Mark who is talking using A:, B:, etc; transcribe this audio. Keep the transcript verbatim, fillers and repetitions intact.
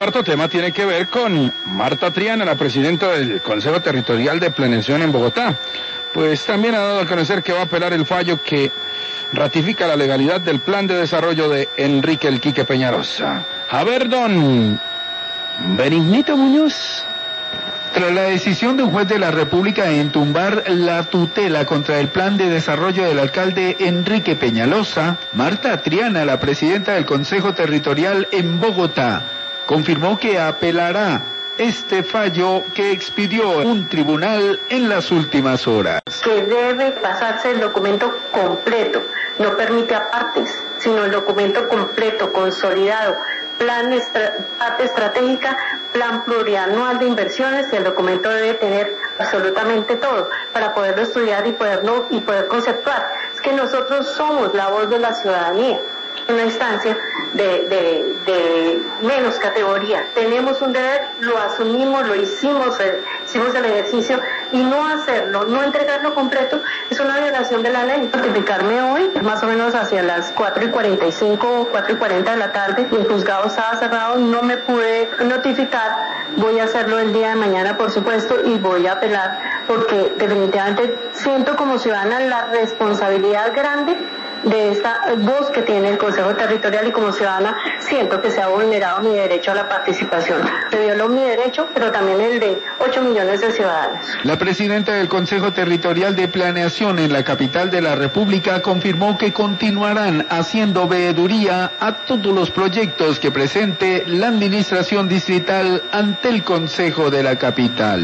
A: Cuarto tema tiene que ver con Marta Triana, la presidenta del Consejo Territorial de Planeación en Bogotá. Pues también ha dado a conocer que va a apelar el fallo que ratifica la legalidad del plan de desarrollo de Enrique El Quique Peñalosa. A ver, don Benignito Muñoz.
B: Tras la decisión de un juez de la República en tumbar la tutela contra el plan de desarrollo del alcalde Enrique Peñalosa, Marta Triana, la presidenta del Consejo Territorial en Bogotá, confirmó que apelará este fallo que expidió un tribunal en las últimas horas.
C: Que debe pasarse el documento completo, no permite apartes, sino el documento completo, consolidado, plan estra- parte estratégica, plan plurianual de inversiones, y el documento debe tener absolutamente todo para poderlo estudiar y poderlo y poder conceptuar. Es que nosotros somos la voz de la ciudadanía, una instancia de, de, de menos categoría. Tenemos un deber, lo asumimos, lo hicimos, eh, hicimos el ejercicio, y no hacerlo, no entregarlo completo, es una violación de la ley. Notificarme hoy, más o menos hacia las cuatro y cuarenta y cinco, cuatro y cuarenta de la tarde, y el juzgado estaba cerrado, no me pude notificar. Voy a hacerlo el día de mañana, por supuesto, y voy a apelar, porque definitivamente siento como ciudadana la responsabilidad grande de esta voz que tiene el Consejo Territorial, y como ciudadana siento que se ha vulnerado mi derecho a la participación. Se violó mi derecho, pero también el de ocho millones de ciudadanos.
B: La presidenta del Consejo Territorial de Planeación en la capital de la República confirmó que continuarán haciendo veeduría a todos los proyectos que presente la administración distrital ante el Consejo de la capital.